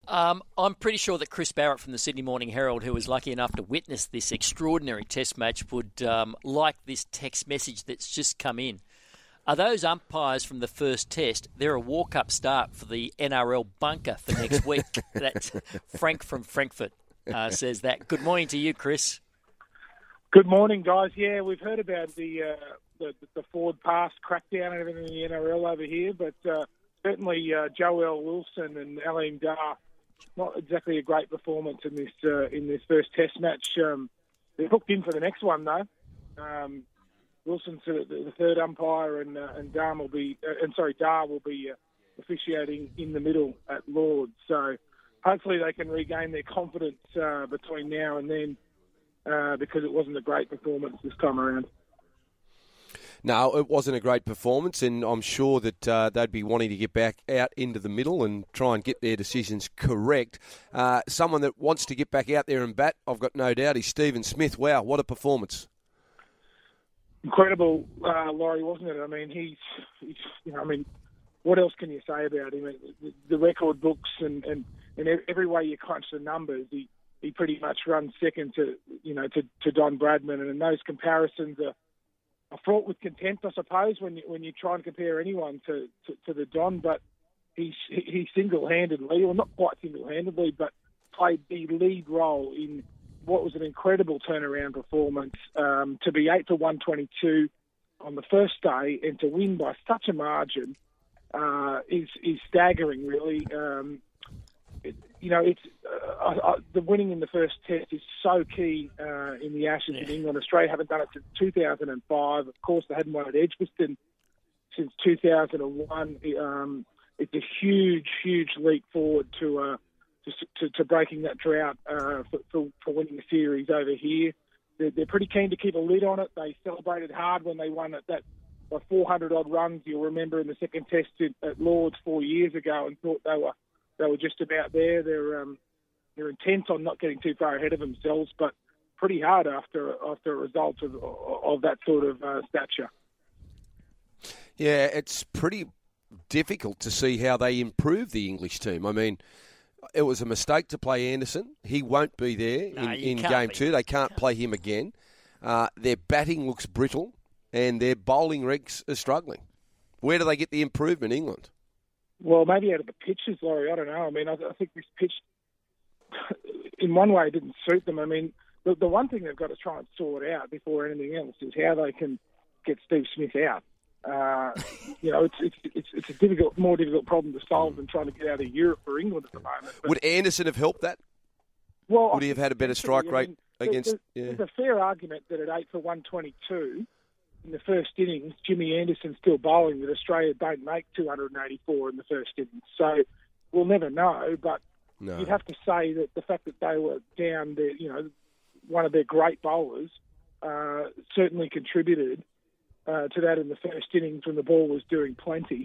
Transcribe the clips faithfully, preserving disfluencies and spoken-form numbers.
Um, I'm pretty sure that Chris Barrett from the Sydney Morning Herald, who was lucky enough to witness this extraordinary test match, would um, like this text message that's just come in. Are those umpires from the first test? They're a walk-up start for the N R L bunker for next week. That's Frank from Frankfurt uh, says that. Good morning to you, Chris. Good morning, guys. Yeah, we've heard about the uh, the, the forward pass crackdown and everything in the N R L over here, but uh, certainly uh, Joel Wilson and Aleem Dar, not exactly a great performance in this uh, in this first test match. Um, they're hooked in for the next one, though. Um, Wilson's the, the third umpire, and uh, and Dar will be, uh, and sorry, Dar will be uh, officiating in the middle at Lord's. So hopefully they can regain their confidence uh, between now and then, uh, because it wasn't a great performance this time around. No, it wasn't a great performance, and I'm sure that uh, they'd be wanting to get back out into the middle and try and get their decisions correct. Uh, someone that wants to get back out there and bat, I've got no doubt, is Stephen Smith. Wow, what a performance. Incredible, uh, Laurie, wasn't it? I mean, he's, he's, you know, I mean, what else can you say about him? The, the record books and, and, and every way you crunch the numbers, he, he pretty much runs second to, you know, to, to Don Bradman, and those comparisons are, are fraught with contempt, I suppose, when you, when you try and compare anyone to, to, to the Don, but he, he single-handedly, or not quite single-handedly, but played the lead role in what was an incredible turnaround performance, um, to be eight for one twenty-two on the first day and to win by such a margin uh, is is staggering, really. Um, it, you know, it's uh, I, I, the winning in the first test is so key uh, in the Ashes yeah. in England. Australia haven't done it since two thousand five. Of course, they hadn't won at Edgbaston since two thousand one. Um, it's a huge, huge leap forward to uh, to, to, to breaking that drought uh, for, for, for winning the series over here. They're, they're pretty keen to keep a lid on it. They celebrated hard when they won it that by four hundred odd runs. You'll remember in the second test at Lord's four years ago, and thought they were they were just about there. They're um, they're intent on not getting too far ahead of themselves, but pretty hard after after a result of of that sort of uh, stature. Yeah, it's pretty difficult to see how they improve the English team. I mean, it was a mistake to play Anderson. He won't be there no, in, in game be. two. They can't, can't play him again. Uh, their batting looks brittle, and their bowling regs are struggling. Where do they get the improvement, England? Well, maybe out of the pitches, Laurie. I don't know. I mean, I, I think this pitch, in one way, didn't suit them. I mean, the, the one thing they've got to try and sort out before anything else is how they can get Steve Smith out. Uh, you know, it's, it's it's it's a difficult, more difficult problem to solve than trying to get out of Europe for England at the moment. But, would Anderson have helped that? Well, would he have had a better strike I mean, rate against? There's, yeah. there's a fair argument that at eight for one twenty-two in the first innings, Jimmy Anderson still bowling, that Australia don't make two hundred eighty-four in the first innings. So we'll never know. But no. You'd have to say that the fact that they were down, their, you know, one of their great bowlers, uh, certainly contributed Uh, to that in the first innings when the ball was doing plenty.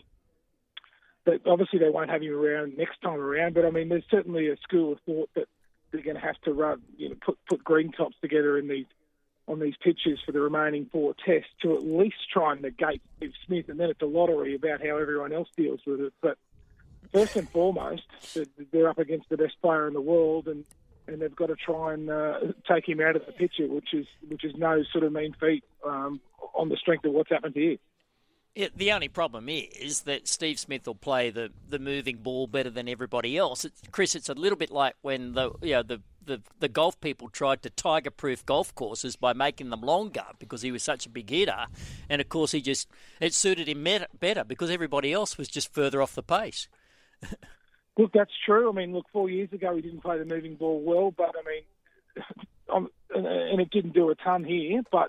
But obviously they won't have him around next time around. But I mean, there's certainly a school of thought that they're going to have to run, you know, put put green tops together in these on these pitches for the remaining four tests to at least try and negate Steve Smith, and then it's a lottery about how everyone else deals with it. But first and foremost, they're up against the best player in the world, and. And they've got to try and uh, take him out of the picture, which is which is no sort of mean feat um, on the strength of what's happened here. It, the only problem is that Steve Smith will play the, the moving ball better than everybody else. It's, Chris, it's a little bit like when the you know, the, the, the golf people tried to tiger-proof golf courses by making them longer because he was such a big hitter. And, of course, he just it suited him better because everybody else was just further off the pace. Look, that's true. I mean, look, four years ago he didn't play the moving ball well, but I mean, and it didn't do a ton here. But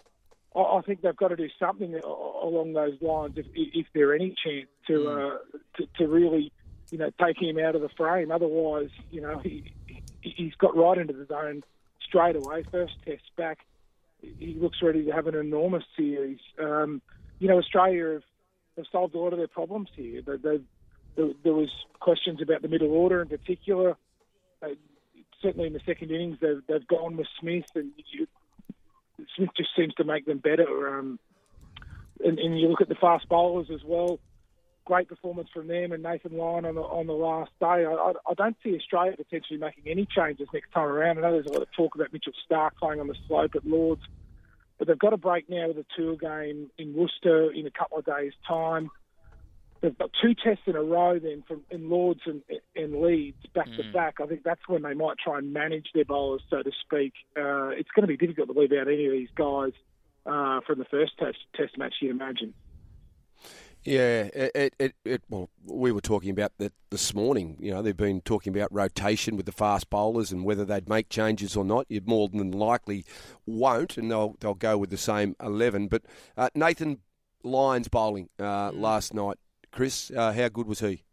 I think they've got to do something along those lines if, if there any chance to, uh, to to really, you know, take him out of the frame. Otherwise, you know, he he's got right into the zone straight away. First test back, he looks ready to have an enormous series. Um, you know, Australia have, have solved a lot of their problems here. They, they've There was questions about the middle order in particular. Uh, certainly in the second innings, they've, they've gone with Smith, and you, Smith just seems to make them better. Um, and, and you look at the fast bowlers as well. great performance from them and Nathan Lyon on the, on the last day. I, I, I don't see Australia potentially making any changes next time around. I know there's a lot of talk about Mitchell Starc playing on the slope at Lords, but they've got a break now with a tour game in Worcester in a couple of days' time. They've got two tests in a row then from in Lords and, and Leeds back mm. to back. I think that's when they might try and manage their bowlers, so to speak. Uh, it's going to be difficult to leave out any of these guys uh, from the first test, test match, you'd imagine. Yeah, it, it, it, well, we were talking about that this morning. You know, they've been talking about rotation with the fast bowlers and whether they'd make changes or not. You more than likely won't, and they'll they'll go with the same eleven. But uh, Nathan Lyon's bowling uh, mm. last night. Chris, uh, how good was he?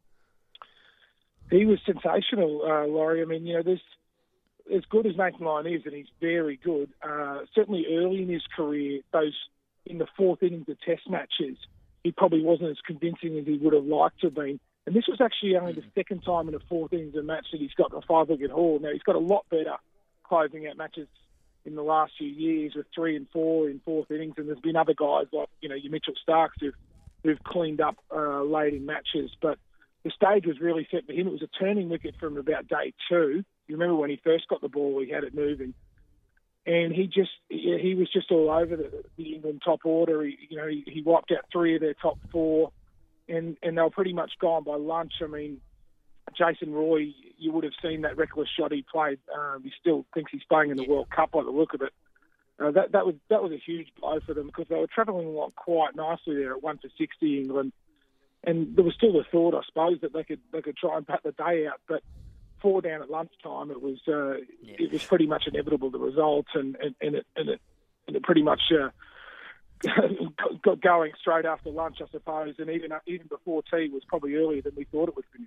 He was sensational, uh, Laurie. I mean, you know, there's as good as Nathan Lyon is, and he's very good. Uh, certainly early in his career, those in the fourth innings of Test matches, he probably wasn't as convincing as he would have liked to have been. And this was actually only the second time in the fourth innings of a match that he's got a five-wicket haul. Now, he's got a lot better closing out matches in the last few years with three and four in fourth innings, and there's been other guys like, you know, your Mitchell Starcs who've who've cleaned up uh, late in matches. But the stage was really set for him. It was a turning wicket from about day two. You remember when he first got the ball, he had it moving. And he just, he was just all over the, the England top order. He, you know, he, he wiped out three of their top four, and, and they were pretty much gone by lunch. I mean, Jason Roy, you would have seen that reckless shot he played. Um, he still thinks he's playing in the World Cup by the look of it. Uh, that that was that was a huge blow for them because they were travelling along quite nicely there at one for sixty England, and there was still the thought, I suppose, that they could they could try and pat the day out. But four down at lunchtime, it was uh, yeah. it was pretty much inevitable, the result, and and, and it and it and it pretty much uh, got going straight after lunch, I suppose, and even even before tea was probably earlier than we thought it would finish.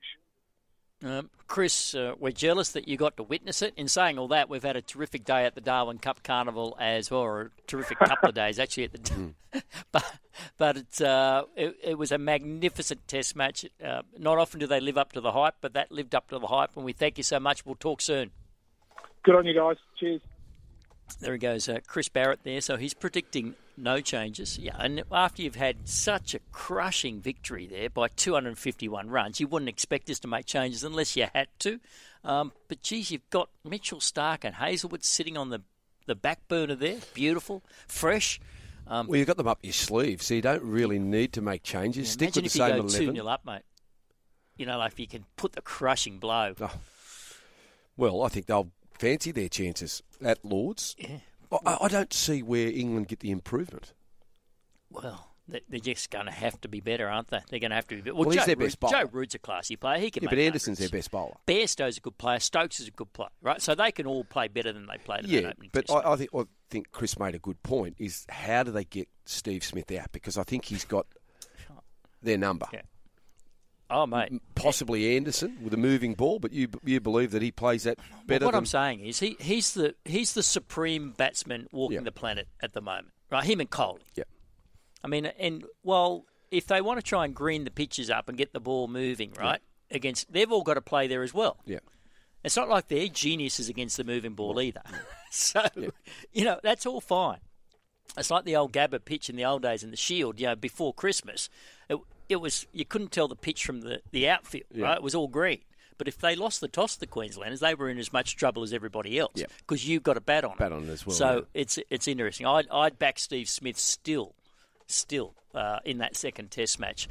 Um, Chris, uh, we're jealous that you got to witness it. In saying all that, we've had a terrific day at the Darwin Cup Carnival as well, or a terrific couple of days actually at the. but but it's, uh, it, it was a magnificent Test match. Uh, not often do they live up to the hype, but that lived up to the hype, and we thank you so much. We'll talk soon. Good on you guys. Cheers. There he goes, uh, Chris Barrett there. So he's predicting no changes. Yeah, and after you've had such a crushing victory there by two hundred fifty-one runs, you wouldn't expect us to make changes unless you had to. Um, but, geez, you've got Mitchell Starc and Hazelwood sitting on the, the back burner there. Beautiful, fresh. Um, well, you've got them up your sleeve, so you don't really need to make changes. Yeah, Stick with the same eleven. Imagine if you go two nil up, mate. You know, like if you can put the crushing blow. Oh. Well, I think they'll fancy their chances at Lords. Yeah. I, I don't see where England get the improvement. Well, they're just going to have to be better, aren't they? They're going to have to be better. Well, well he's their best bowler. Joe Root's a classy player. He can yeah, make but Anderson's hundreds. their best bowler. Bairstow's a good player. Stokes is a good player, right? So they can all play better than they played in yeah, that opening but test. I, I think I think Chris made a good point. Is how do they get Steve Smith out? Because I think he's got their number. Yeah. Oh, mate. Possibly Anderson with a moving ball, but you you believe that he plays that better? Well, what than... I'm saying is he, he's the he's the supreme batsman walking yeah. the planet at the moment, right? Him and Kohli. Yeah. I mean, and well, if they want to try and green the pitches up and get the ball moving, right, yeah. against they've all got to play there as well. Yeah. It's not like they're geniuses against the moving ball either. so, yeah. you know, that's all fine. It's like the old Gabba pitch in the old days in the Shield, you know, before Christmas. It, it was you couldn't tell the pitch from the, the outfield, yeah. right? It was all green. But if they lost the toss to the Queenslanders, they were in as much trouble as everybody else because yeah. you've got a bat on bat it. on it as well. So yeah. it's it's interesting. I'd, I'd back Steve Smith still, still uh, in that second Test match.